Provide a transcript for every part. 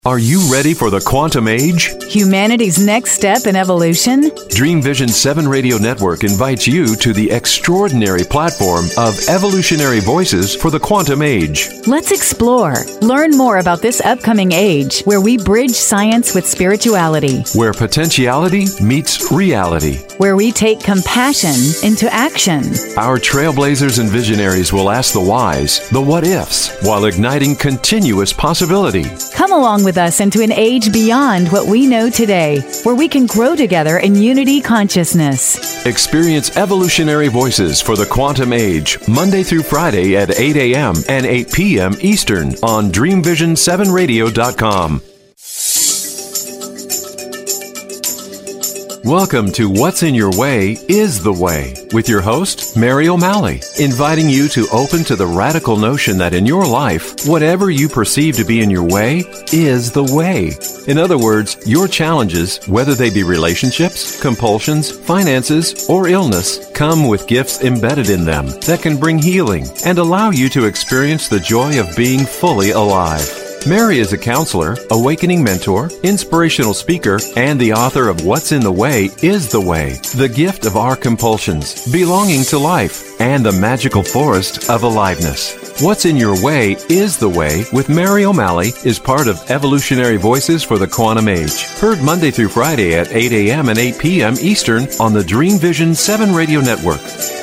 Are you ready for the quantum age? Humanity's next step in evolution? Dream Vision 7 Radio Network invites you to the extraordinary platform of evolutionary voices for the quantum age. Let's explore. Learn more about this upcoming age where we bridge science with spirituality. Where potentiality meets reality. Where we take compassion into action. Our trailblazers and visionaries will ask the whys, the what-ifs, while igniting continuous possibility. Come along with us into an age beyond what we know today, where we can grow together in unity consciousness. Experience evolutionary voices for the quantum age, Monday through Friday at 8 a.m. and 8 p.m. Eastern on DreamVision7Radio.com. Welcome to What's in Your Way is the Way, with your host, Mary O'Malley, inviting you to open to the radical notion that in your life, whatever you perceive to be in your way is the way. In other words, your challenges, whether they be relationships, compulsions, finances, or illness, come with gifts embedded in them that can bring healing and allow you to experience the joy of being fully alive. Mary is a counselor, awakening mentor, inspirational speaker, and the author of What's in the Way is the Way, the gift of our compulsions, belonging to life, and the magical forest of aliveness. What's in Your Way is the Way with Mary O'Malley is part of Evolutionary Voices for the Quantum Age. Heard Monday through Friday at 8 a.m. and 8 p.m. Eastern on the Dream Vision 7 Radio Network.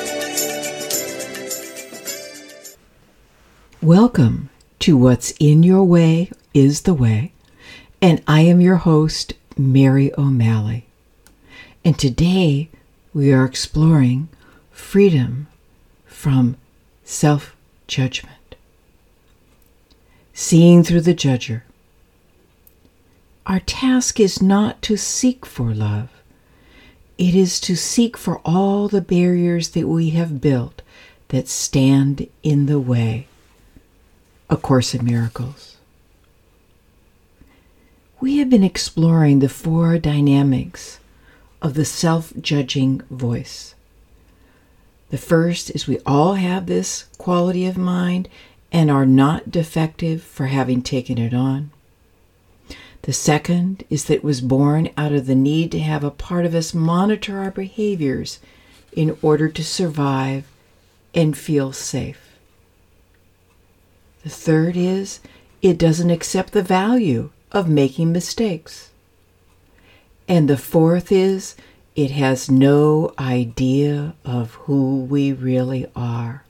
Welcome to What's in Your Way is the Way, and I am your host, Mary O'Malley. And today we are exploring freedom from self-judgment. Seeing through the judger. Our task is not to seek for love. It is to seek for all the barriers that we have built that stand in the way. A Course in Miracles. We have been exploring the four dynamics of the self-judging voice. The first is we all have this quality of mind and are not defective for having taken it on. The second is that it was born out of the need to have a part of us monitor our behaviors in order to survive and feel safe. The third is, it doesn't accept the value of making mistakes. And the fourth is, it has no idea of who we really are.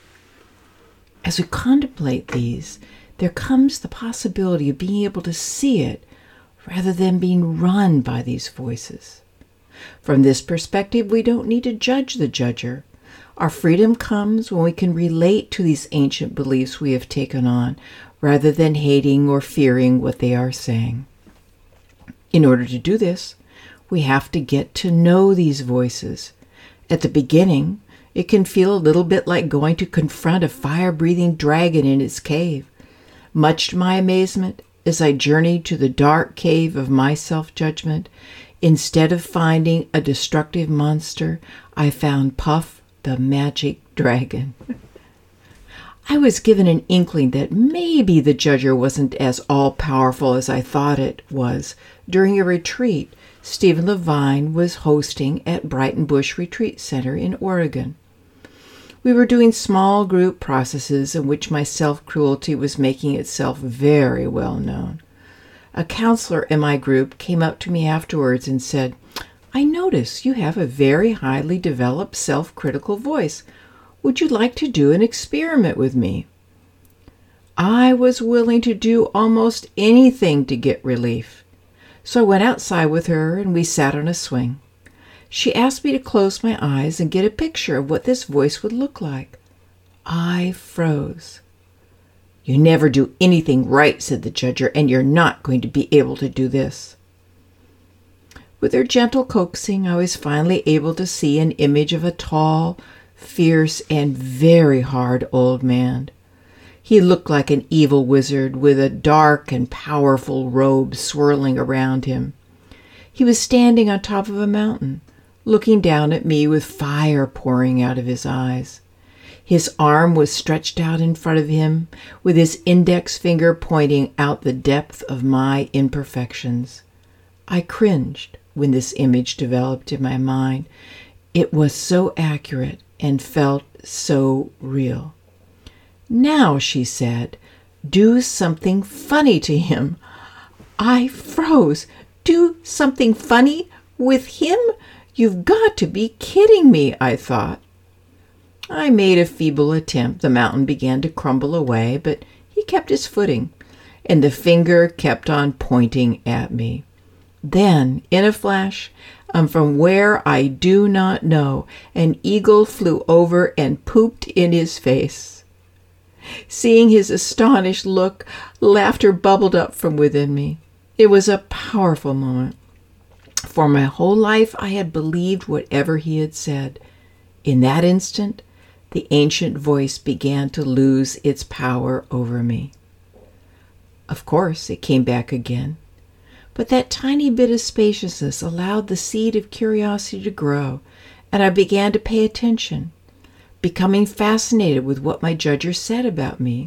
As we contemplate these, there comes the possibility of being able to see it rather than being run by these voices. From this perspective, we don't need to judge the judger. Our freedom comes when we can relate to these ancient beliefs we have taken on, rather than hating or fearing what they are saying. In order to do this, we have to get to know these voices. At the beginning, it can feel a little bit like going to confront a fire-breathing dragon in its cave. Much to my amazement, as I journeyed to the dark cave of my self-judgment, instead of finding a destructive monster, I found Puff, the magic dragon. I was given an inkling that maybe the judger wasn't as all-powerful as I thought it was during a retreat Stephen Levine was hosting at Brighton Bush Retreat Center in Oregon. We were doing small group processes in which my self-cruelty was making itself very well known. A counselor in my group came up to me afterwards and said, "I notice you have a very highly developed self-critical voice. Would you like to do an experiment with me?" I was willing to do almost anything to get relief. So I went outside with her and we sat on a swing. She asked me to close my eyes and get a picture of what this voice would look like. I froze. "You never do anything right," said the judger, "and you're not going to be able to do this." With her gentle coaxing, I was finally able to see an image of a tall, fierce, and very hard old man. He looked like an evil wizard with a dark and powerful robe swirling around him. He was standing on top of a mountain, looking down at me with fire pouring out of his eyes. His arm was stretched out in front of him, with his index finger pointing out the depth of my imperfections. I cringed when this image developed in my mind. It was so accurate and felt so real. "Now," she said, "do something funny to him." I froze. "Do something funny with him? You've got to be kidding me," I thought. I made a feeble attempt. The mountain began to crumble away, but he kept his footing, and the finger kept on pointing at me. Then, in a flash, from where I do not know, an eagle flew over and pooped in his face. Seeing his astonished look, laughter bubbled up from within me. It was a powerful moment. For my whole life I had believed whatever he had said. In that instant, the ancient voice began to lose its power over me. Of course, it came back again, but that tiny bit of spaciousness allowed the seed of curiosity to grow, and I began to pay attention, becoming fascinated with what my judger said about me.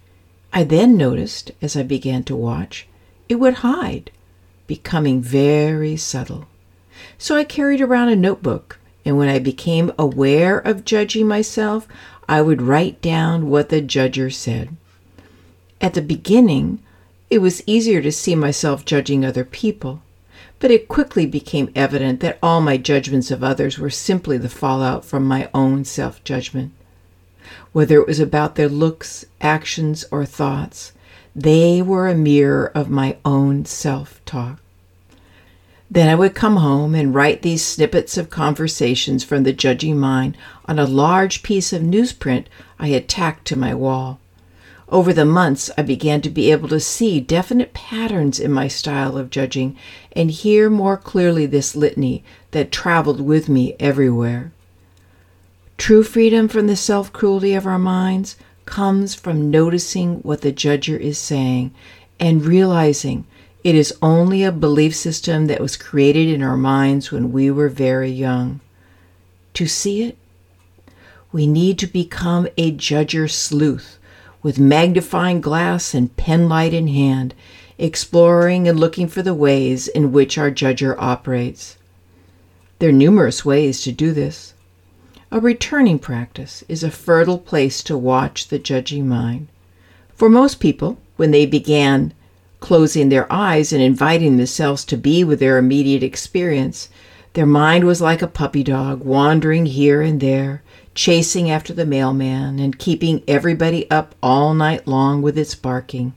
I then noticed, as I began to watch, it would hide, becoming very subtle. So I carried around a notebook, and when I became aware of judging myself, I would write down what the judger said. At the beginning, it was easier to see myself judging other people, but it quickly became evident that all my judgments of others were simply the fallout from my own self-judgment. Whether it was about their looks, actions, or thoughts, they were a mirror of my own self-talk. Then I would come home and write these snippets of conversations from the judging mind on a large piece of newsprint I had tacked to my wall. Over the months, I began to be able to see definite patterns in my style of judging and hear more clearly this litany that traveled with me everywhere. True freedom from the self-cruelty of our minds comes from noticing what the judger is saying and realizing it is only a belief system that was created in our minds when we were very young. To see it, we need to become a judger sleuth with magnifying glass and penlight in hand, exploring and looking for the ways in which our judger operates. There are numerous ways to do this. A returning practice is a fertile place to watch the judging mind. For most people, when they began closing their eyes and inviting themselves to be with their immediate experience, their mind was like a puppy dog wandering here and there, chasing after the mailman and keeping everybody up all night long with its barking.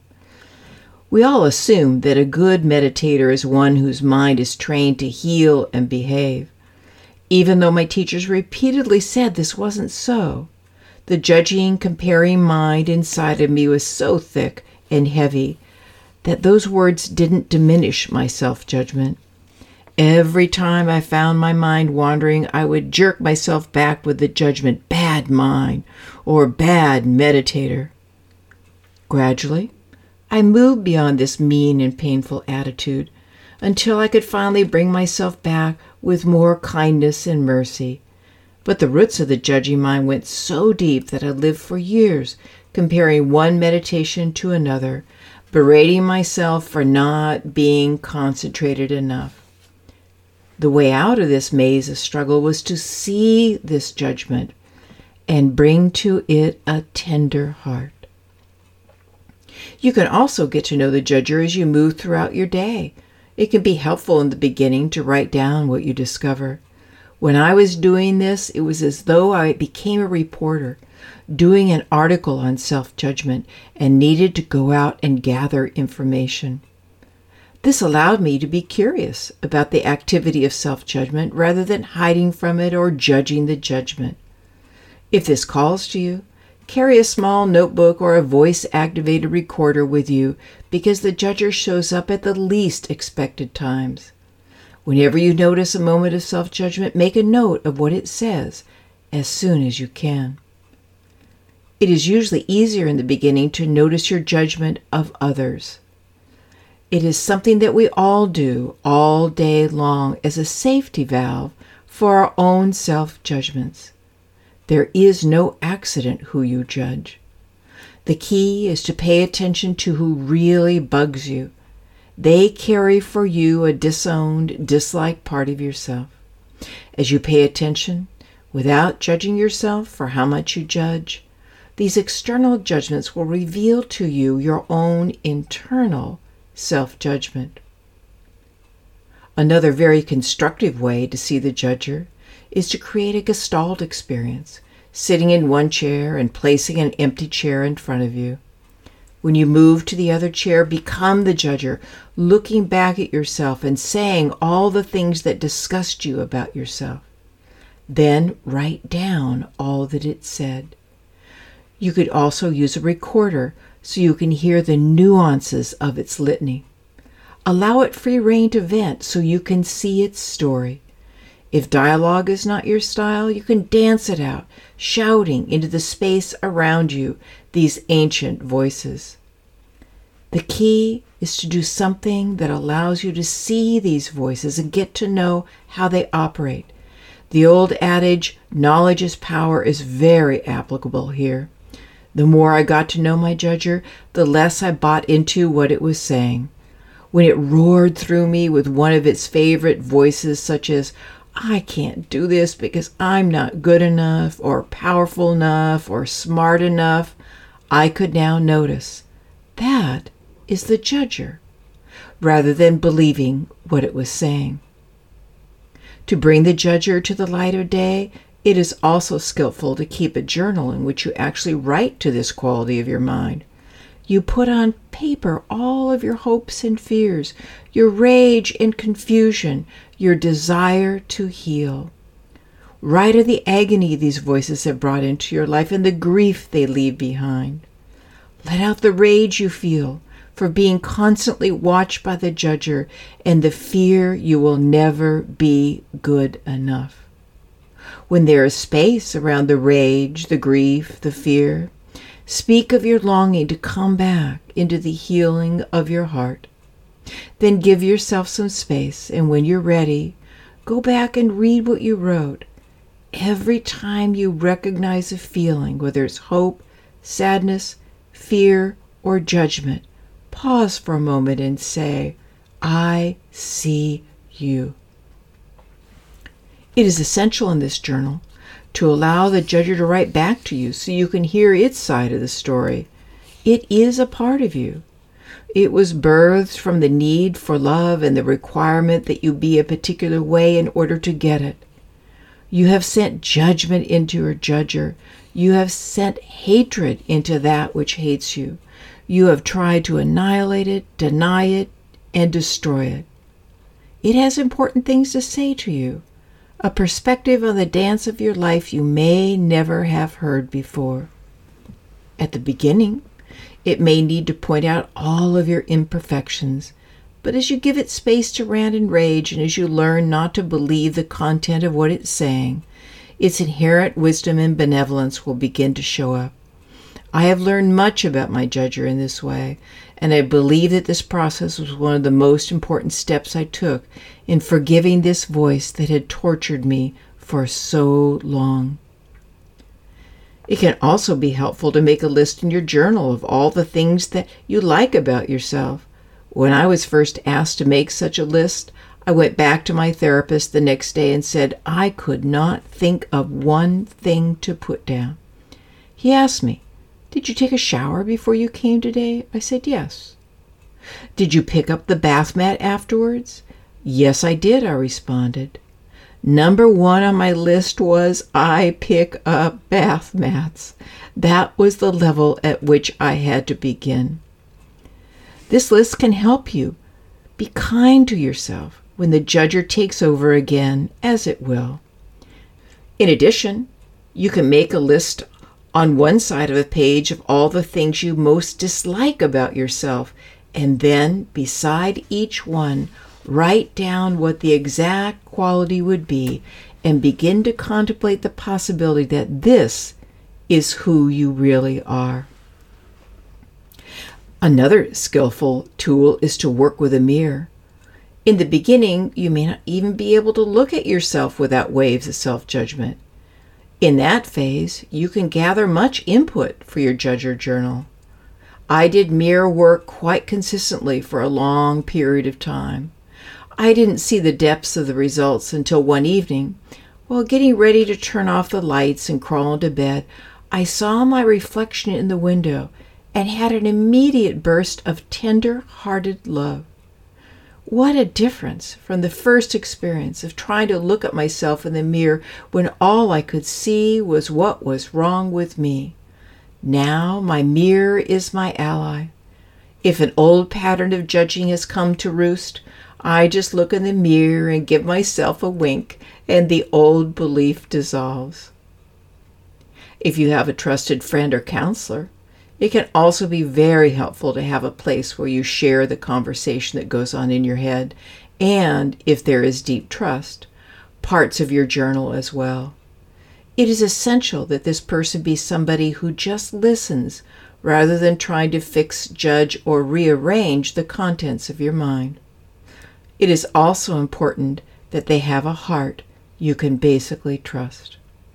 We all assume that a good meditator is one whose mind is trained to heal and behave. Even though my teachers repeatedly said this wasn't so, the judging, comparing mind inside of me was so thick and heavy that those words didn't diminish my self-judgment. Every time I found my mind wandering, I would jerk myself back with the judgment, "bad mind," or "bad meditator." Gradually, I moved beyond this mean and painful attitude until I could finally bring myself back with more kindness and mercy. But the roots of the judging mind went so deep that I lived for years comparing one meditation to another, berating myself for not being concentrated enough. The way out of this maze of struggle was to see this judgment and bring to it a tender heart. You can also get to know the judger as you move throughout your day. It can be helpful in the beginning to write down what you discover. When I was doing this, it was as though I became a reporter, doing an article on self-judgment and needed to go out and gather information. This allowed me to be curious about the activity of self-judgment rather than hiding from it or judging the judgment. If this calls to you, carry a small notebook or a voice-activated recorder with you because the judger shows up at the least expected times. Whenever you notice a moment of self-judgment, make a note of what it says as soon as you can. It is usually easier in the beginning to notice your judgment of others. It is something that we all do all day long as a safety valve for our own self-judgments. There is no accident who you judge. The key is to pay attention to who really bugs you. They carry for you a disowned, disliked part of yourself. As you pay attention, without judging yourself for how much you judge, these external judgments will reveal to you your own internal self-judgment. Another very constructive way to see the judger is to create a Gestalt experience, sitting in one chair and placing an empty chair in front of you. When you move to the other chair, become the judger, looking back at yourself and saying all the things that disgust you about yourself. Then write down all that it said. You could also use a recorder so you can hear the nuances of its litany. Allow it free rein to vent so you can see its story. If dialogue is not your style, you can dance it out, shouting into the space around you these ancient voices. The key is to do something that allows you to see these voices and get to know how they operate. The old adage, knowledge is power, is very applicable here. The more I got to know my judger, the less I bought into what it was saying. When it roared through me with one of its favorite voices, such as, I can't do this because I'm not good enough or powerful enough or smart enough, I could now notice that is the judger, rather than believing what it was saying. To bring the judger to the light of day, it is also skillful to keep a journal in which you actually write to this quality of your mind. You put on paper all of your hopes and fears, your rage and confusion, your desire to heal. Write of the agony these voices have brought into your life and the grief they leave behind. Let out the rage you feel for being constantly watched by the judger and the fear you will never be good enough. When there is space around the rage, the grief, the fear, speak of your longing to come back into the healing of your heart. Then give yourself some space, and when you're ready, go back and read what you wrote. Every time you recognize a feeling, whether it's hope, sadness, fear, or judgment, pause for a moment and say, I see you. It is essential in this journal to allow the judger to write back to you so you can hear its side of the story. It is a part of you. It was birthed from the need for love and the requirement that you be a particular way in order to get it. You have sent judgment into your judger. You have sent hatred into that which hates you. You have tried to annihilate it, deny it, and destroy it. It has important things to say to you, a perspective on the dance of your life you may never have heard before. At the beginning, it may need to point out all of your imperfections, but as you give it space to rant and rage, and as you learn not to believe the content of what it's saying, its inherent wisdom and benevolence will begin to show up. I have learned much about my judger in this way, and I believe that this process was one of the most important steps I took in forgiving this voice that had tortured me for so long. It can also be helpful to make a list in your journal of all the things that you like about yourself. When I was first asked to make such a list, I went back to my therapist the next day and said I could not think of one thing to put down. He asked me, "Did you take a shower before you came today?" I said, "Yes." "Did you pick up the bath mat afterwards?" "Yes, I did," I responded. Number 1 on my list was I pick up bath mats. That was the level at which I had to begin. This list can help you. Be kind to yourself when the judger takes over again, as it will. In addition, you can make a list on one side of a page of all the things you most dislike about yourself, and then beside each one, write down what the exact quality would be and begin to contemplate the possibility that this is who you really are. Another skillful tool is to work with a mirror. In the beginning, you may not even be able to look at yourself without waves of self-judgment. In that phase, you can gather much input for your Judger journal. I did mirror work quite consistently for a long period of time. I didn't see the depths of the results until one evening, while getting ready to turn off the lights and crawl into bed, I saw my reflection in the window and had an immediate burst of tender-hearted love. What a difference from the first experience of trying to look at myself in the mirror when all I could see was what was wrong with me. Now my mirror is my ally. If an old pattern of judging has come to roost, I just look in the mirror and give myself a wink, and the old belief dissolves. If you have a trusted friend or counselor, it can also be very helpful to have a place where you share the conversation that goes on in your head, and, if there is deep trust, parts of your journal as well. It is essential that this person be somebody who just listens rather than trying to fix, judge, or rearrange the contents of your mind. It is also important that they have a heart you can basically trust.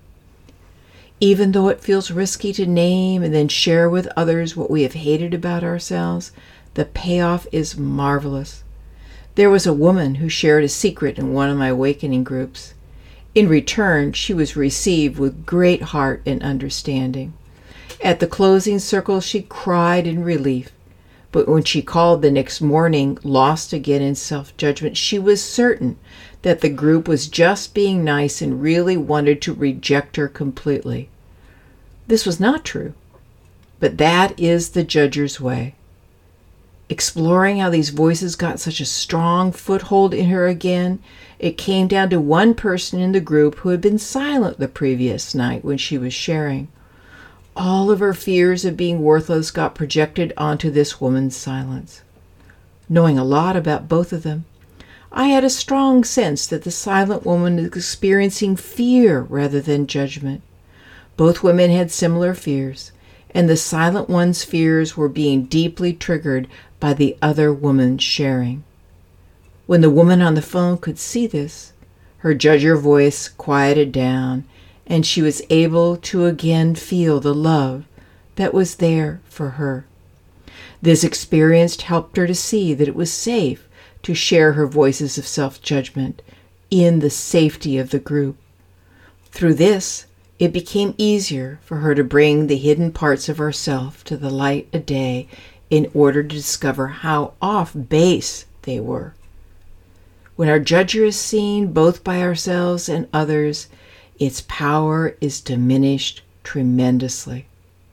Even though it feels risky to name and then share with others what we have hated about ourselves, the payoff is marvelous. There was a woman who shared a secret in one of my awakening groups. In return, she was received with great heart and understanding. At the closing circle, she cried in relief. But when she called the next morning, lost again in self-judgment, she was certain that the group was just being nice and really wanted to reject her completely. This was not true, but that is the Judger's way. Exploring how these voices got such a strong foothold in her again, it came down to one person in the group who had been silent the previous night when she was sharing. All of her fears of being worthless got projected onto this woman's silence. Knowing a lot about both of them, I had a strong sense that the silent woman was experiencing fear rather than judgment. Both women had similar fears, and the silent one's fears were being deeply triggered by the other woman's sharing. When the woman on the phone could see this, her Judger voice quieted down, and she was able to again feel the love that was there for her. This experience helped her to see that it was safe to share her voices of self-judgment in the safety of the group. Through this, it became easier for her to bring the hidden parts of herself to the light of day in order to discover how off base they were. When our Judger is seen both by ourselves and others, its power is diminished tremendously.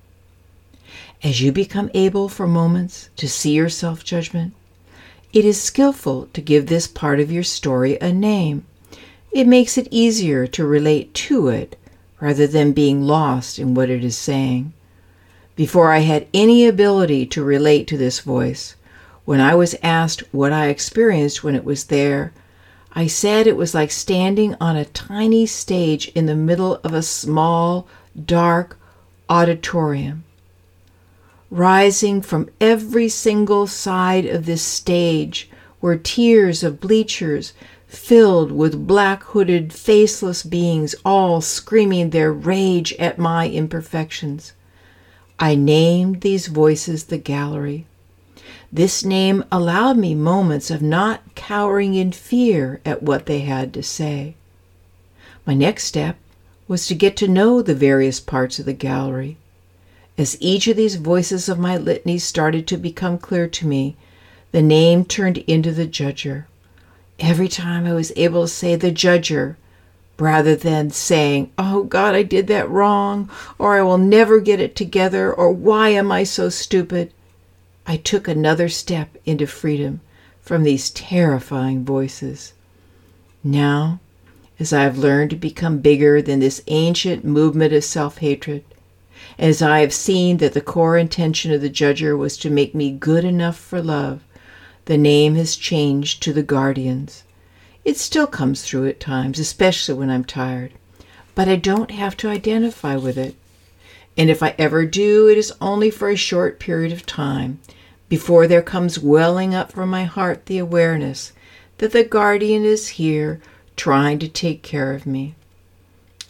As you become able for moments to see your self-judgment, it is skillful to give this part of your story a name. It makes it easier to relate to it rather than being lost in what it is saying. Before I had any ability to relate to this voice, when I was asked what I experienced when it was there, I said it was like standing on a tiny stage in the middle of a small, dark auditorium. Rising from every single side of this stage were tiers of bleachers filled with black-hooded, faceless beings, all screaming their rage at my imperfections. I named these voices the gallery. This name allowed me moments of not cowering in fear at what they had to say. My next step was to get to know the various parts of the gallery. As each of these voices of my litany started to become clear to me, the name turned into the Judger. Every time I was able to say the Judger, rather than saying, "Oh God, I did that wrong," or "I will never get it together," or "Why am I so stupid?" I took another step into freedom from these terrifying voices. Now, as I have learned to become bigger than this ancient movement of self-hatred, as I have seen that the core intention of the Judger was to make me good enough for love, the name has changed to the Guardians. It still comes through at times, especially when I'm tired, but I don't have to identify with it. And if I ever do, it is only for a short period of time, before there comes welling up from my heart the awareness that the Guardian is here trying to take care of me.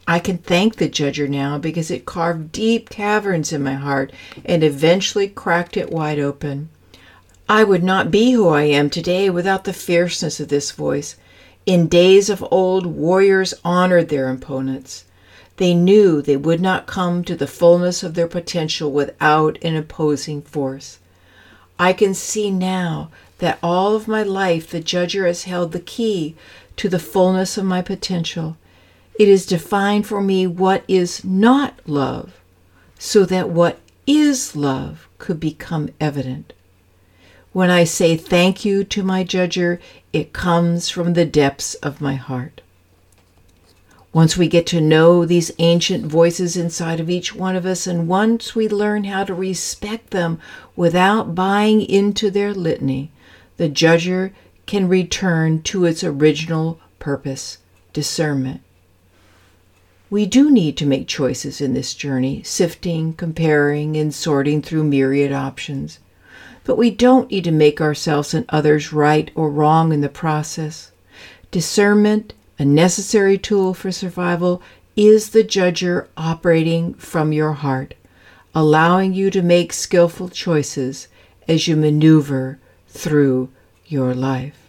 I can thank the judger now because it carved deep caverns in my heart and eventually cracked it wide open. I would not be who I am today without the fierceness of this voice. In days of old, warriors honored their opponents. They knew they would not come to the fullness of their potential without an opposing force. I can see now that all of my life the judger has held the key to the fullness of my potential. It is defined for me what is not love, so that what is love could become evident. When I say thank you to my judger, it comes from the depths of my heart. Once we get to know these ancient voices inside of each one of us, and once we learn how to respect them without buying into their litany, the judger can return to its original purpose, discernment. We do need to make choices in this journey, sifting, comparing, and sorting through myriad options. But we don't need to make ourselves and others right or wrong in the process. Discernment, a necessary tool for survival, is the judger operating from your heart, allowing you to make skillful choices as you maneuver through your life.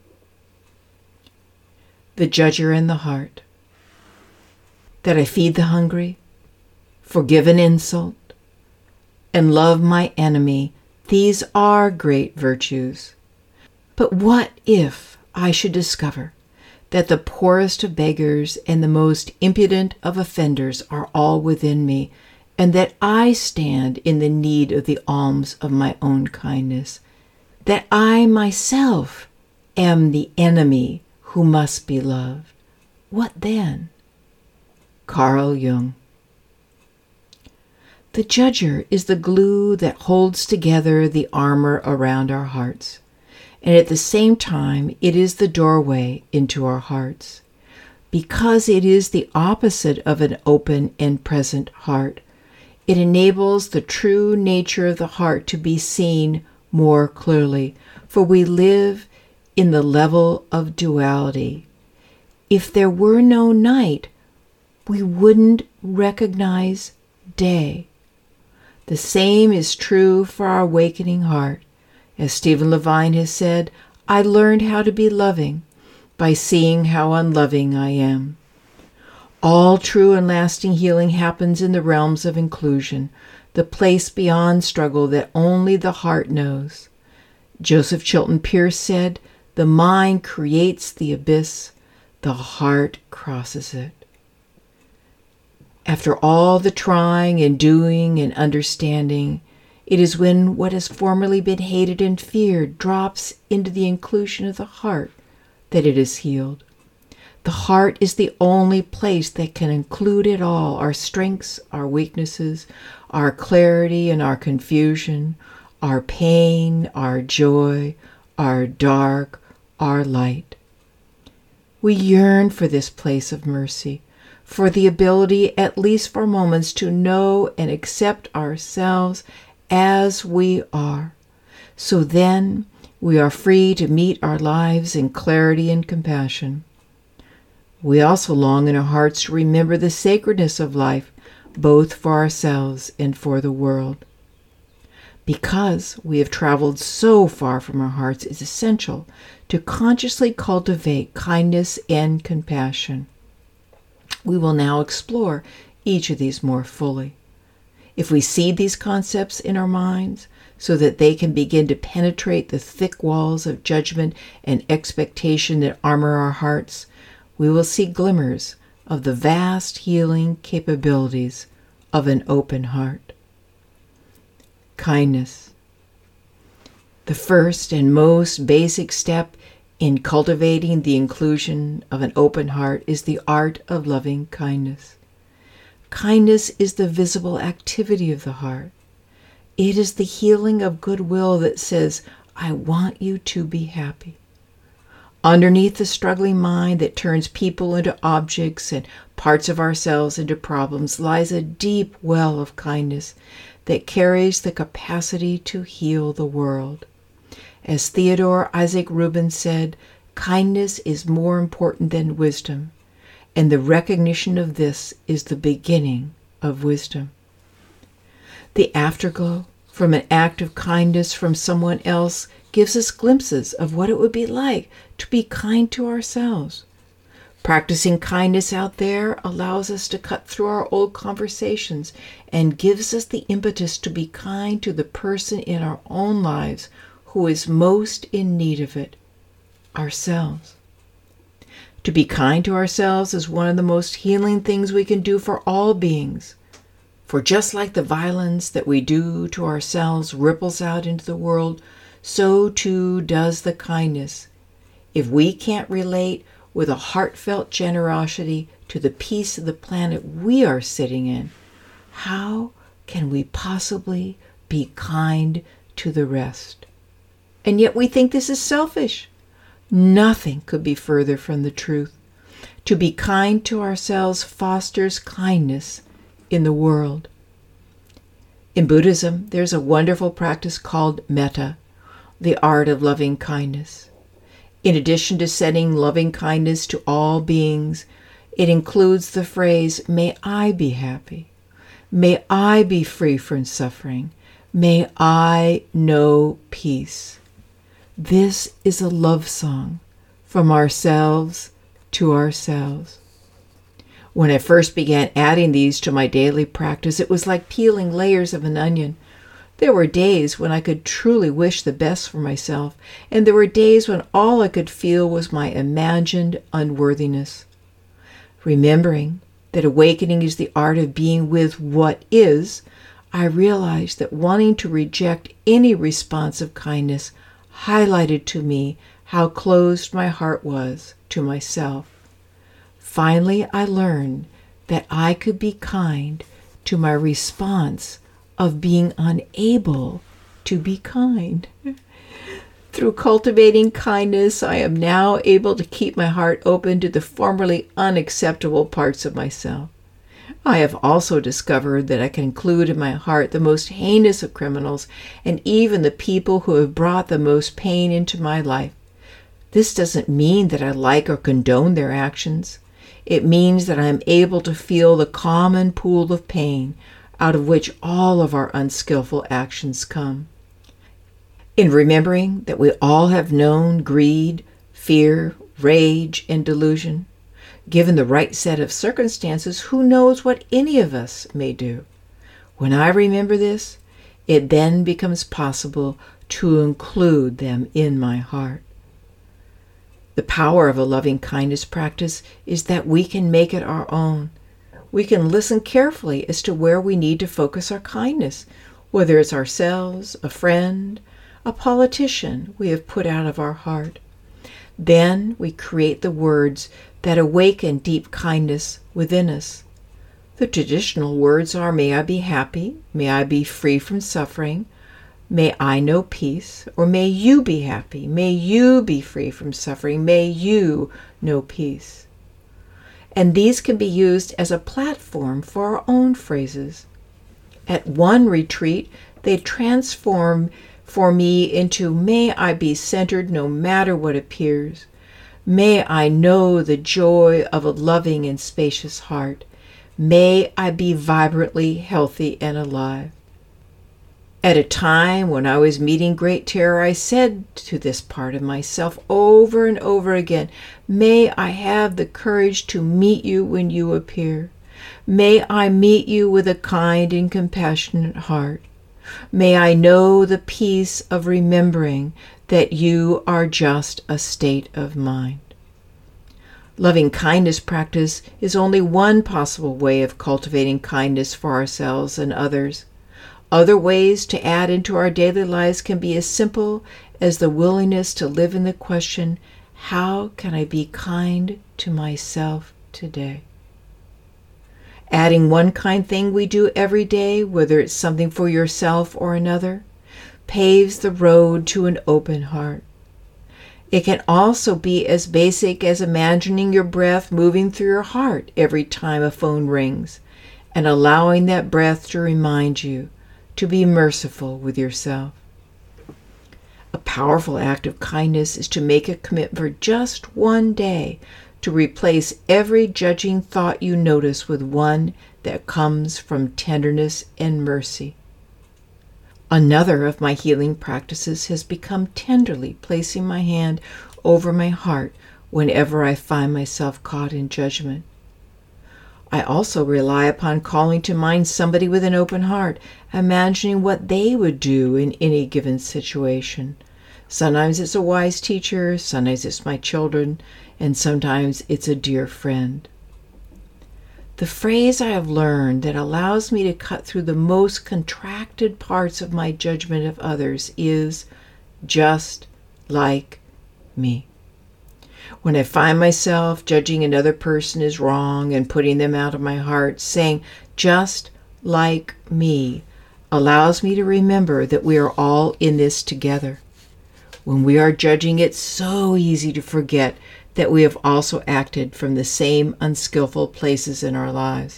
The judger in the heart. That I feed the hungry, forgive an insult, and love my enemy. These are great virtues. But what if I should discover that the poorest of beggars and the most impudent of offenders are all within me, and that I stand in the need of the alms of my own kindness, that I myself am the enemy who must be loved? What then? Carl Jung. The judger is the glue that holds together the armor around our hearts, and at the same time it is the doorway into our hearts. Because it is the opposite of an open and present heart, it enables the true nature of the heart to be seen more clearly, for we live in the level of duality. If there were no night, we wouldn't recognize day. The same is true for our awakening heart. As Stephen Levine has said, I learned how to be loving by seeing how unloving I am. All true and lasting healing happens in the realms of inclusion, the place beyond struggle that only the heart knows. Joseph Chilton Pearce said, the mind creates the abyss, the heart crosses it. After all the trying and doing and understanding, it is when what has formerly been hated and feared drops into the inclusion of the heart that it is healed. The heart is the only place that can include it all, our strengths, our weaknesses, our clarity and our confusion, our pain, our joy, our dark, our light. We yearn for this place of mercy, for the ability, at least for moments, to know and accept ourselves as we are. So then we are free to meet our lives in clarity and compassion. We also long in our hearts to remember the sacredness of life, both for ourselves and for the world. Because we have traveled so far from our hearts, it's essential to consciously cultivate kindness and compassion. We will now explore each of these more fully. If we seed these concepts in our minds so that they can begin to penetrate the thick walls of judgment and expectation that armor our hearts, we will see glimmers of the vast healing capabilities of an open heart. Kindness. The first and most basic step in cultivating the inclusion of an open heart is the art of loving kindness. Kindness is the visible activity of the heart. It is the healing of goodwill that says, I want you to be happy. Underneath the struggling mind that turns people into objects and parts of ourselves into problems lies a deep well of kindness that carries the capacity to heal the world. As Theodore Isaac Rubin said, kindness is more important than wisdom, And the recognition of this is the beginning of wisdom. The afterglow from an act of kindness from someone else gives us glimpses of what it would be like to be kind to ourselves. Practicing kindness out there allows us to cut through our old conversations and gives us the impetus to be kind to the person in our own lives who is most in need of it, ourselves. To be kind to ourselves is one of the most healing things we can do for all beings. For just like the violence that we do to ourselves ripples out into the world, so too does the kindness. If we can't relate with a heartfelt generosity to the piece of the planet we are sitting in, how can we possibly be kind to the rest? And yet we think this is selfish. Nothing could be further from the truth. To be kind to ourselves fosters kindness in the world. In Buddhism, there's a wonderful practice called metta, the art of loving kindness. In addition to sending loving kindness to all beings, it includes the phrase, "May I be happy. May I be free from suffering. May I know peace." This is a love song from ourselves to ourselves. When I first began adding these to my daily practice, it was like peeling layers of an onion. There were days when I could truly wish the best for myself, and there were days when all I could feel was my imagined unworthiness. Remembering that awakening is the art of being with what is, I realized that wanting to reject any response of kindness highlighted to me how closed my heart was to myself. Finally, I learned that I could be kind to my response of being unable to be kind. Through cultivating kindness, I am now able to keep my heart open to the formerly unacceptable parts of myself. I have also discovered that I can include in my heart the most heinous of criminals and even the people who have brought the most pain into my life. This doesn't mean that I like or condone their actions. It means that I am able to feel the common pool of pain out of which all of our unskillful actions come. In remembering that we all have known greed, fear, rage, and delusion, given the right set of circumstances, who knows what any of us may do? When I remember this, it then becomes possible to include them in my heart. The power of a loving kindness practice is that we can make it our own. We can listen carefully as to where we need to focus our kindness, whether it's ourselves, a friend, a politician we have put out of our heart. Then we create the words that awaken deep kindness within us. The traditional words are, "May I be happy," "May I be free from suffering," "May I know peace," or "May you be happy," "May you be free from suffering," "May you know peace." And these can be used as a platform for our own phrases. At one retreat, they transform for me into, "May I be centered no matter what appears. May I know the joy of a loving and spacious heart. May I be vibrantly healthy and alive." At a time when I was meeting great terror, I said to this part of myself over and over again, "May I have the courage to meet you when you appear. May I meet you with a kind and compassionate heart. May I know the peace of remembering that you are just a state of mind." Loving kindness practice is only one possible way of cultivating kindness for ourselves and others. Other ways to add into our daily lives can be as simple as the willingness to live in the question, how can I be kind to myself today? Adding one kind thing we do every day, whether it's something for yourself or another, paves the road to an open heart. It can also be as basic as imagining your breath moving through your heart every time a phone rings, and allowing that breath to remind you to be merciful with yourself. A powerful act of kindness is to make a commitment for just one day to replace every judging thought you notice with one that comes from tenderness and mercy. Another of my healing practices has become tenderly placing my hand over my heart whenever I find myself caught in judgment. I also rely upon calling to mind somebody with an open heart, imagining what they would do in any given situation. Sometimes it's a wise teacher, sometimes it's my children, and sometimes it's a dear friend. The phrase I have learned that allows me to cut through the most contracted parts of my judgment of others is just like me. When I find myself judging another person as wrong and putting them out of my heart, saying just like me allows me to remember that we are all in this together. When we are judging, it's so easy to forget that we have also acted from the same unskillful places in our lives.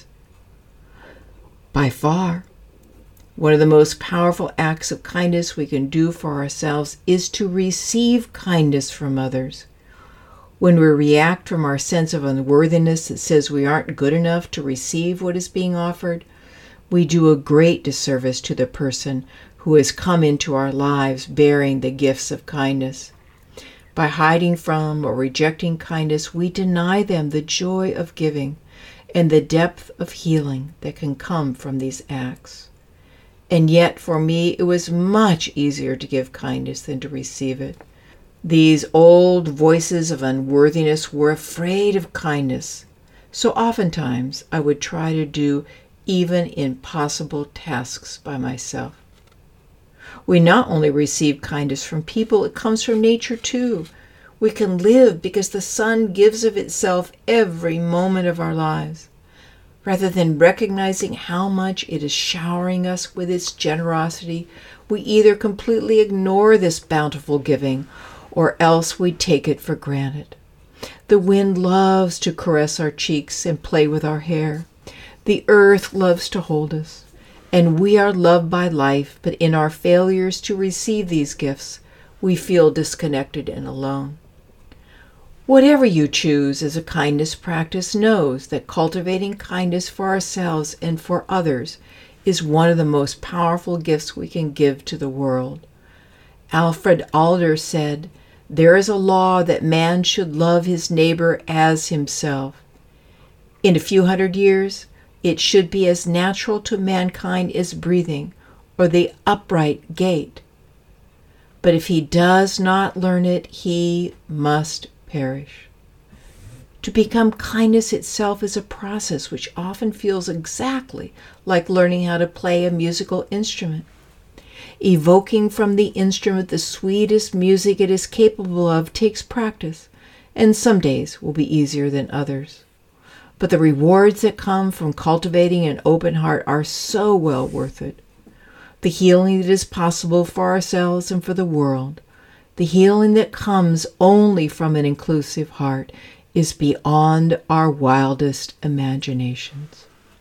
By far, one of the most powerful acts of kindness we can do for ourselves is to receive kindness from others. When we react from our sense of unworthiness that says we aren't good enough to receive what is being offered, we do a great disservice to the person who has come into our lives bearing the gifts of kindness. By hiding from or rejecting kindness, we deny them the joy of giving and the depth of healing that can come from these acts. And yet, for me, it was much easier to give kindness than to receive it. These old voices of unworthiness were afraid of kindness, so oftentimes I would try to do even impossible tasks by myself. We not only receive kindness from people, it comes from nature too. We can live because the sun gives of itself every moment of our lives. Rather than recognizing how much it is showering us with its generosity, we either completely ignore this bountiful giving or else we take it for granted. The wind loves to caress our cheeks and play with our hair. The earth loves to hold us. And we are loved by life, but in our failures to receive these gifts, we feel disconnected and alone. Whatever you choose as a kindness practice knows that cultivating kindness for ourselves and for others is one of the most powerful gifts we can give to the world. Alfred Adler said, "There is a law that man should love his neighbor as himself. In a few hundred years, it should be as natural to mankind as breathing or the upright gait. But if he does not learn it, he must perish." To become kindness itself is a process which often feels exactly like learning how to play a musical instrument. Evoking from the instrument the sweetest music it is capable of takes practice, and some days will be easier than others. But the rewards that come from cultivating an open heart are so well worth it. The healing that is possible for ourselves and for the world, the healing that comes only from an inclusive heart, is beyond our wildest imaginations.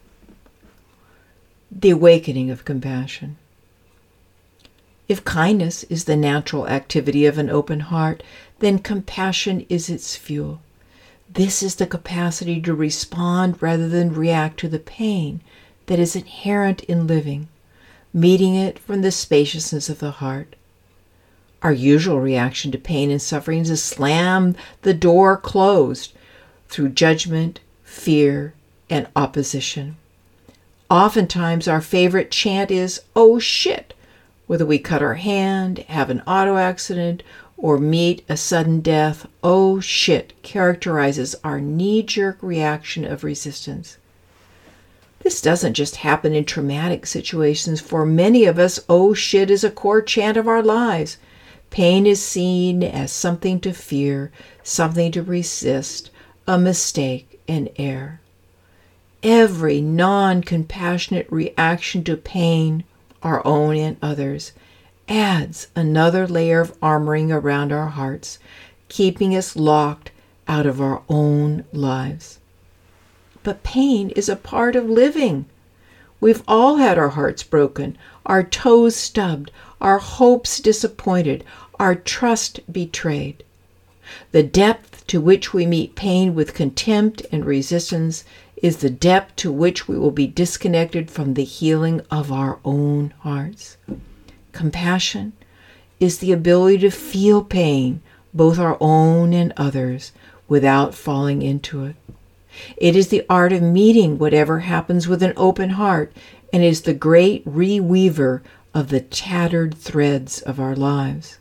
The awakening of compassion. If kindness is the natural activity of an open heart, then compassion is its fuel. This is the capacity to respond rather than react to the pain that is inherent in living, meeting it from the spaciousness of the heart. Our usual reaction to pain and suffering is to slam the door closed through judgment, fear, and opposition. Oftentimes our favorite chant is, "Oh shit," whether we cut our hand, have an auto accident, or meet a sudden death. "Oh shit" characterizes our knee-jerk reaction of resistance. This doesn't just happen in traumatic situations. For many of us, "oh shit" is a core chant of our lives. Pain is seen as something to fear, something to resist, a mistake, an error. Every non-compassionate reaction to pain, our own and others, adds another layer of armoring around our hearts, keeping us locked out of our own lives. But pain is a part of living. We've all had our hearts broken, our toes stubbed, our hopes disappointed, our trust betrayed. The depth to which we meet pain with contempt and resistance is the depth to which we will be disconnected from the healing of our own hearts. Compassion is the ability to feel pain, both our own and others, without falling into it. It is the art of meeting whatever happens with an open heart, and is the great reweaver of the tattered threads of our lives.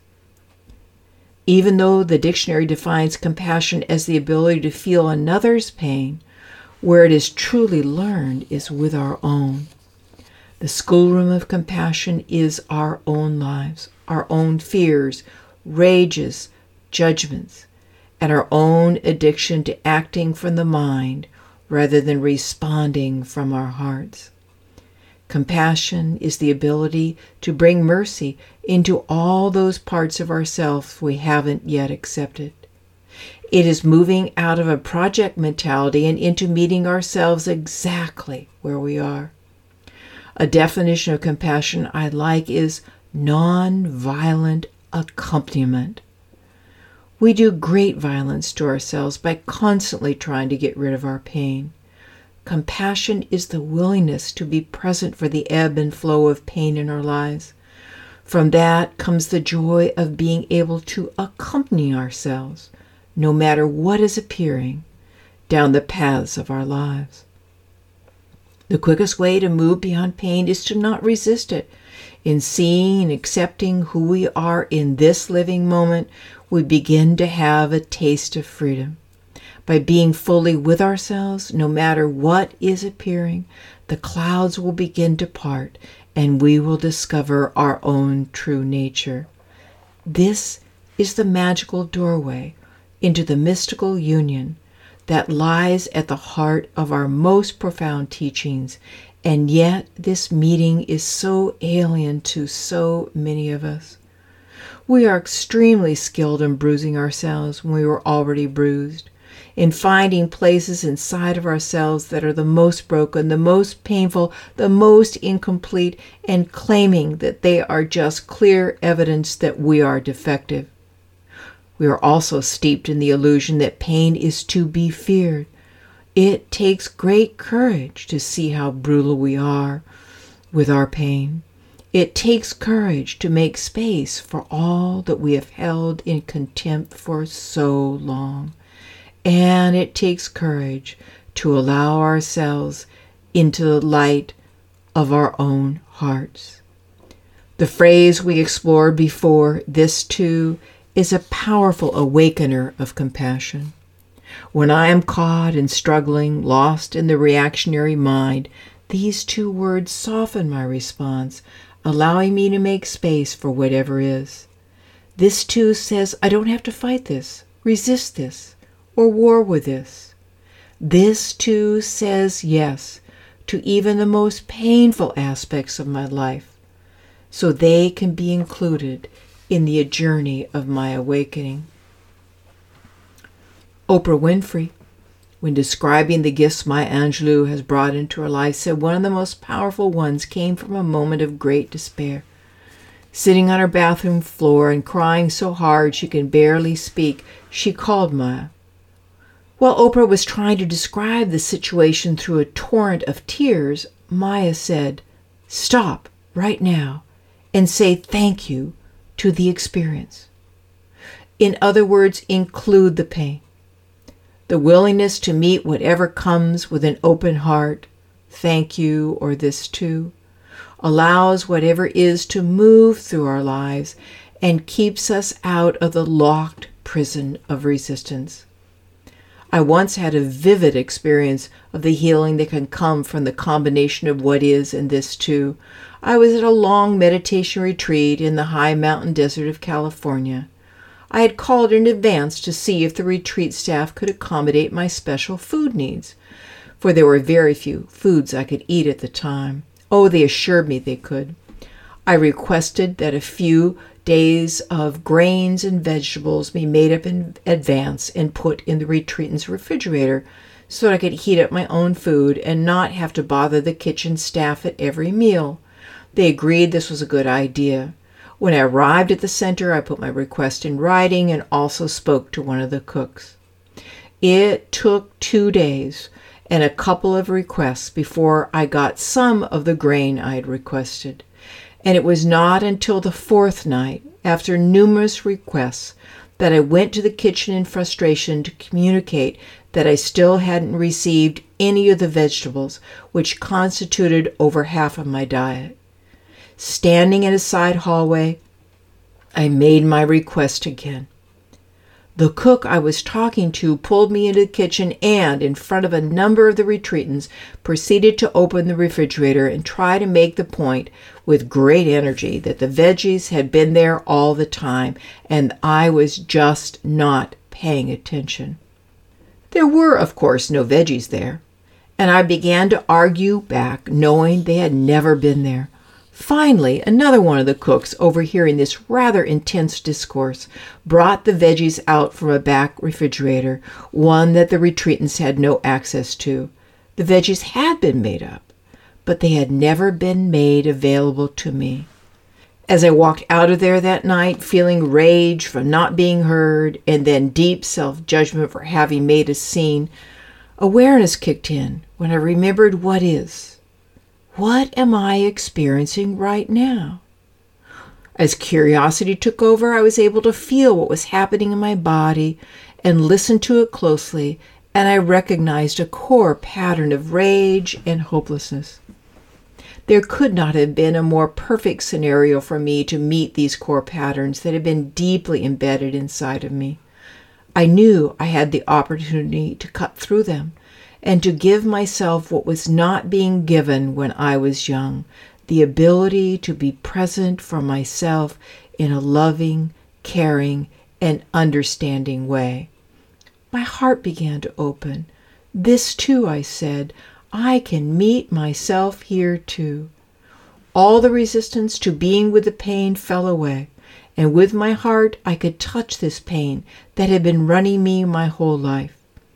Even though the dictionary defines compassion as the ability to feel another's pain, where it is truly learned is with our own. The schoolroom of compassion is our own lives, our own fears, rages, judgments, and our own addiction to acting from the mind rather than responding from our hearts. Compassion is the ability to bring mercy into all those parts of ourselves we haven't yet accepted. It is moving out of a project mentality and into meeting ourselves exactly where we are. A definition of compassion I like is non-violent accompaniment. We do great violence to ourselves by constantly trying to get rid of our pain. Compassion is the willingness to be present for the ebb and flow of pain in our lives. From that comes the joy of being able to accompany ourselves, no matter what is appearing, down the paths of our lives. The quickest way to move beyond pain is to not resist it. In seeing and accepting who we are in this living moment, we begin to have a taste of freedom. By being fully with ourselves, no matter what is appearing, the clouds will begin to part and we will discover our own true nature. This is the magical doorway into the mystical union that lies at the heart of our most profound teachings, and yet this meeting is so alien to so many of us. We are extremely skilled in bruising ourselves when we were already bruised, in finding places inside of ourselves that are the most broken, the most painful, the most incomplete, and claiming that they are just clear evidence that we are defective. We are also steeped in the illusion that pain is to be feared. It takes great courage to see how brutal we are with our pain. It takes courage to make space for all that we have held in contempt for so long. And it takes courage to allow ourselves into the light of our own hearts. The phrase we explored before, this too, is a powerful awakener of compassion. When I am caught and struggling, lost in the reactionary mind, these two words soften my response, allowing me to make space for whatever is. This too says I don't have to fight this, resist this, or war with this. This too says yes to even the most painful aspects of my life, so they can be included in the journey of my awakening. Oprah Winfrey, when describing the gifts Maya Angelou has brought into her life, said one of the most powerful ones came from a moment of great despair. Sitting on her bathroom floor and crying so hard she can barely speak, she called Maya. While Oprah was trying to describe the situation through a torrent of tears, Maya said, "Stop right now and say thank you to the experience." In other words, include the pain. The willingness to meet whatever comes with an open heart, thank you or this too, allows whatever is to move through our lives and keeps us out of the locked prison of resistance. I once had a vivid experience of the healing that can come from the combination of what is and this too. I was at a long meditation retreat in the high mountain desert of California. I had called in advance to see if the retreat staff could accommodate my special food needs, for there were very few foods I could eat at the time. Oh, they assured me they could. I requested that a few days of grains and vegetables be made up in advance and put in the retreatant's refrigerator so that I could heat up my own food and not have to bother the kitchen staff at every meal. They agreed this was a good idea. When I arrived at the center, I put my request in writing and also spoke to one of the cooks. It took 2 days and a couple of requests before I got some of the grain I had requested. And it was not until the 4th night, after numerous requests, that I went to the kitchen in frustration to communicate that I still hadn't received any of the vegetables, which constituted over half of my diet. Standing in a side hallway, I made my request again. The cook I was talking to pulled me into the kitchen and, in front of a number of the retreatants, proceeded to open the refrigerator and try to make the point with great energy that the veggies had been there all the time and I was just not paying attention. There were, of course, no veggies there, and I began to argue back, knowing they had never been there. Finally, another one of the cooks, overhearing this rather intense discourse, brought the veggies out from a back refrigerator, one that the retreatants had no access to. The veggies had been made up, but they had never been made available to me. As I walked out of there that night, feeling rage from not being heard and then deep self-judgment for having made a scene, awareness kicked in when I remembered what is. What am I experiencing right now? As curiosity took over, I was able to feel what was happening in my body and listen to it closely, and I recognized a core pattern of rage and hopelessness. There could not have been a more perfect scenario for me to meet these core patterns that had been deeply embedded inside of me. I knew I had the opportunity to cut through them and to give myself what was not being given when I was young, the ability to be present for myself in a loving, caring, and understanding way. My heart began to open. This too, I said, I can meet myself here too. All the resistance to being with the pain fell away, and with my heart I could touch this pain that had been running me my whole life.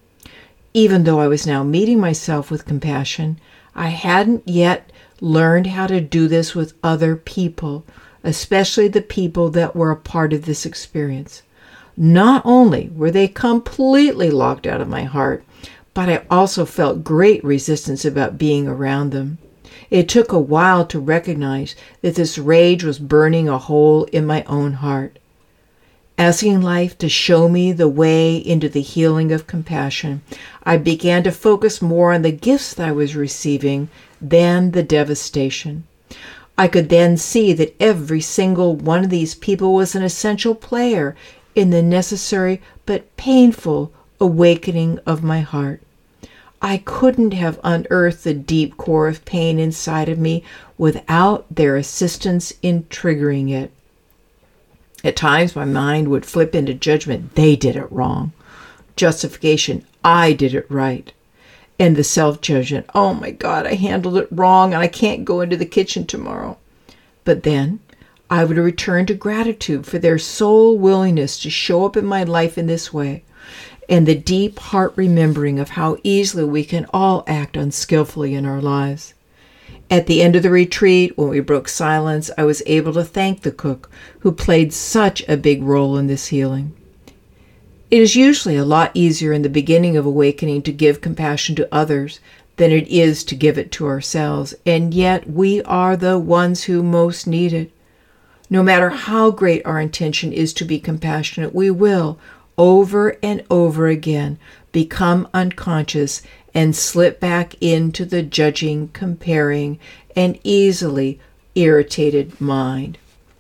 Even though I was now meeting myself with compassion, I hadn't yet learned how to do this with other people, especially the people that were a part of this experience. Not only were they completely locked out of my heart, but I also felt great resistance about being around them. It took a while to recognize that this rage was burning a hole in my own heart. Asking life to show me the way into the healing of compassion, I began to focus more on the gifts that I was receiving than the devastation. I could then see that every single one of these people was an essential player in the necessary but painful awakening of my heart. I couldn't have unearthed the deep core of pain inside of me without their assistance in triggering it. At times, my mind would flip into judgment. They did it wrong. Justification. I did it right. And the self-judgment. Oh my God, I handled it wrong and I can't go into the kitchen tomorrow. But then I would return to gratitude for their sole willingness to show up in my life in this way, and the deep heart remembering of how easily we can all act unskillfully in our lives. At the end of the retreat, when we broke silence, I was able to thank the cook who played such a big role in this healing. It is usually a lot easier in the beginning of awakening to give compassion to others than it is to give it to ourselves, and yet we are the ones who most need it. No matter how great our intention is to be compassionate, we will, over and over again, become unconscious and slip back into the judging, comparing, and easily irritated mind.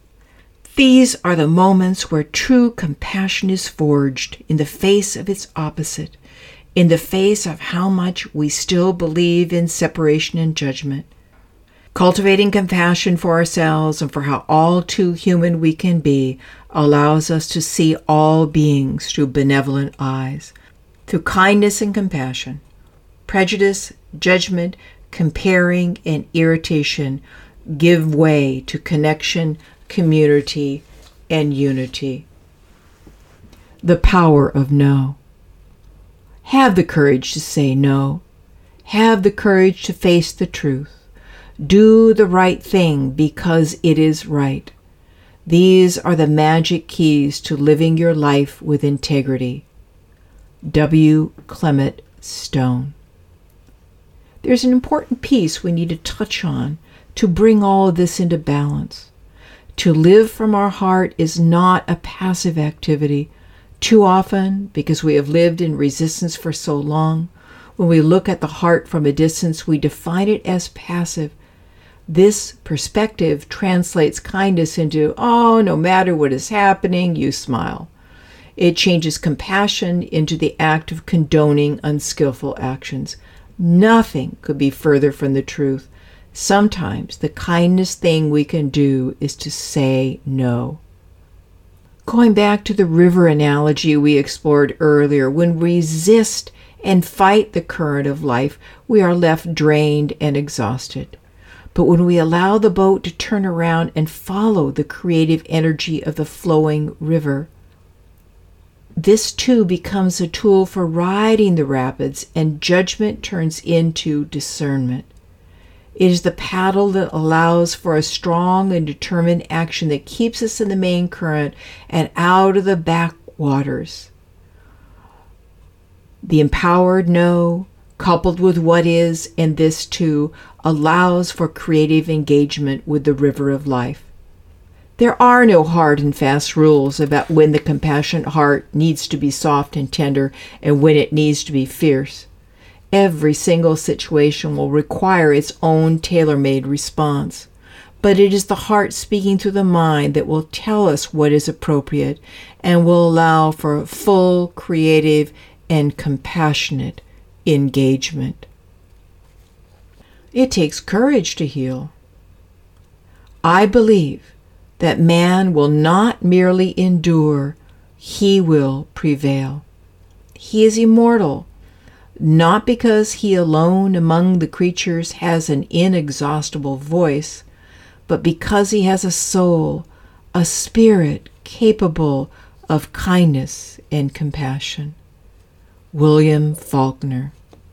These are the moments where true compassion is forged in the face of its opposite, in the face of how much we still believe in separation and judgment. Cultivating compassion for ourselves and for how all too human we can be allows us to see all beings through benevolent eyes. Through kindness and compassion, prejudice, judgment, comparing, and irritation give way to connection, community, and unity. The power of no. Have the courage to say no. Have the courage to face the truth. Do the right thing because it is right. These are the magic keys to living your life with integrity. W. Clement Stone. There's an important piece we need to touch on to bring all of this into balance. To live from our heart is not a passive activity. Too often, because we have lived in resistance for so long, when we look at the heart from a distance, we define it as passive. This perspective translates kindness into, oh, no matter what is happening, you smile. It changes compassion into the act of condoning unskillful actions. Nothing could be further from the truth. Sometimes the kindest thing we can do is to say no. Going back to the river analogy we explored earlier, when we resist and fight the current of life, we are left drained and exhausted. But when we allow the boat to turn around and follow the creative energy of the flowing river, this too becomes a tool for riding the rapids, and judgment turns into discernment. It is the paddle that allows for a strong and determined action that keeps us in the main current and out of the backwaters. The empowered no, coupled with what is, and this too, allows for creative engagement with the river of life. There are no hard and fast rules about when the compassionate heart needs to be soft and tender and when it needs to be fierce. Every single situation will require its own tailor-made response, but it is the heart speaking through the mind that will tell us what is appropriate and will allow for full, creative, and compassionate engagement. It takes courage to heal. I believe that man will not merely endure, he will prevail. He is immortal, not because he alone among the creatures has an inexhaustible voice, but because he has a soul, a spirit capable of kindness and compassion. William Faulkner.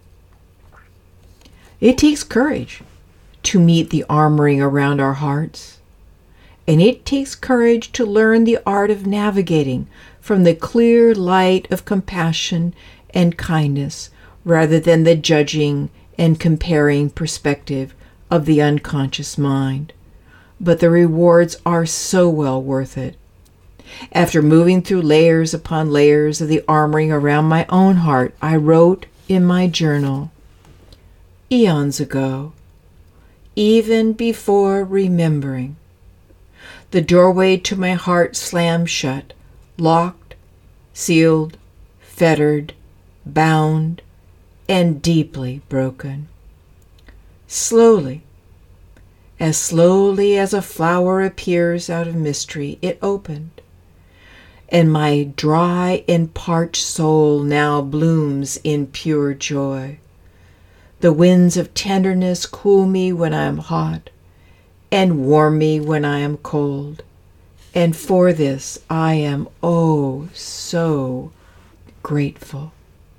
It takes courage to meet the armoring around our hearts, and it takes courage to learn the art of navigating from the clear light of compassion and kindness rather than the judging and comparing perspective of the unconscious mind. But the rewards are so well worth it. After moving through layers upon layers of the armoring around my own heart, I wrote in my journal, eons ago, even before remembering, the doorway to my heart slammed shut, locked, sealed, fettered, bound, and deeply broken. Slowly as a flower appears out of mystery, it opened, and my dry and parched soul now blooms in pure joy. The winds of tenderness cool me when I am hot, and warm me when I am cold, and for this I am oh so grateful.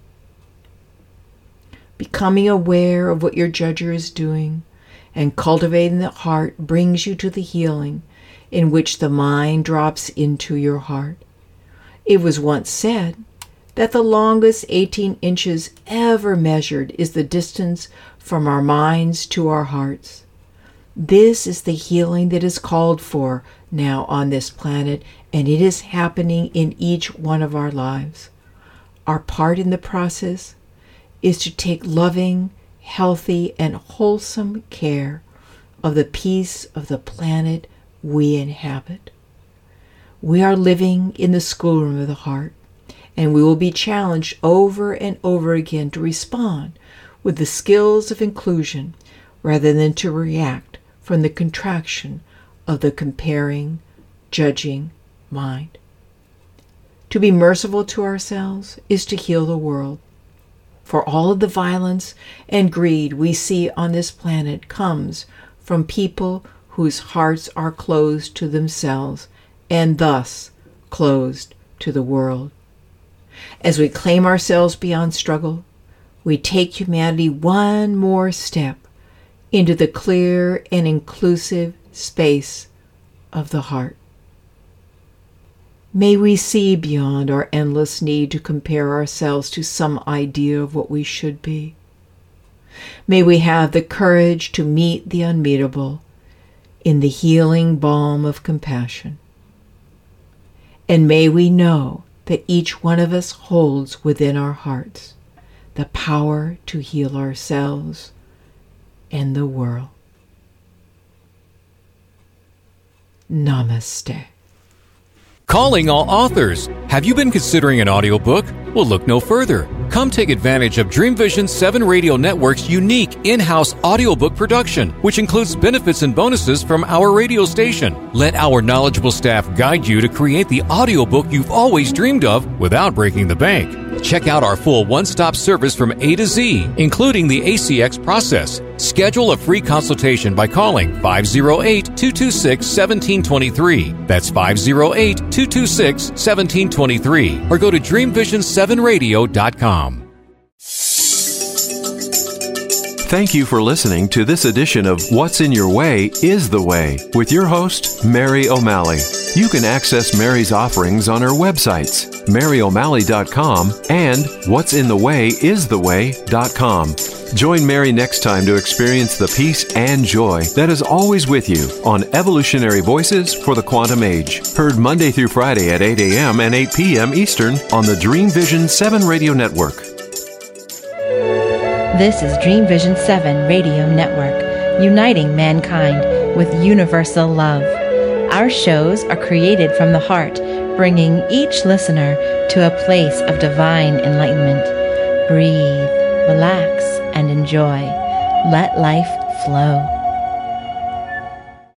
Becoming aware of what your judger is doing and cultivating the heart brings you to the healing in which the mind drops into your heart. It was once said that the longest 18 inches ever measured is the distance from our minds to our hearts. This is the healing that is called for now on this planet, and it is happening in each one of our lives. Our part in the process is to take loving, healthy, and wholesome care of the piece of the planet we inhabit. We are living in the schoolroom of the heart, and we will be challenged over and over again to respond with the skills of inclusion rather than to react from the contraction of the comparing, judging mind. To be merciful to ourselves is to heal the world. For all of the violence and greed we see on this planet comes from people whose hearts are closed to themselves and thus closed to the world. As we claim ourselves beyond struggle, we take humanity one more step into the clear and inclusive space of the heart. May we see beyond our endless need to compare ourselves to some idea of what we should be. May we have the courage to meet the unmeetable in the healing balm of compassion. And may we know that each one of us holds within our hearts the power to heal ourselves and the world. Namaste. Calling all authors. Have you been considering an audiobook? Well, look no further. Come take advantage of Dream Vision 7 Radio Network's unique in-house audiobook production, which includes benefits and bonuses from our radio station. Let our knowledgeable staff guide you to create the audiobook you've always dreamed of without breaking the bank. Check out our full one-stop service from A to Z, including the ACX process. Schedule a free consultation by calling 508-226-1723. That's 508-226-1723. Or go to DreamVision7Radio.com. Thank you for listening to this edition of What's in Your Way is the Way with your host, Mary O'Malley. You can access Mary's offerings on her websites, MaryO'Malley.com and what'sinthewayistheway.com. Join Mary next time to experience the peace and joy that is always with you on Evolutionary Voices for the Quantum Age. Heard Monday through Friday at 8 a.m. and 8 p.m. Eastern on the Dream Vision 7 Radio Network. This is Dream Vision 7 Radio Network, uniting mankind with universal love. Our shows are created from the heart, bringing each listener to a place of divine enlightenment. Breathe, relax, and enjoy. Let life flow.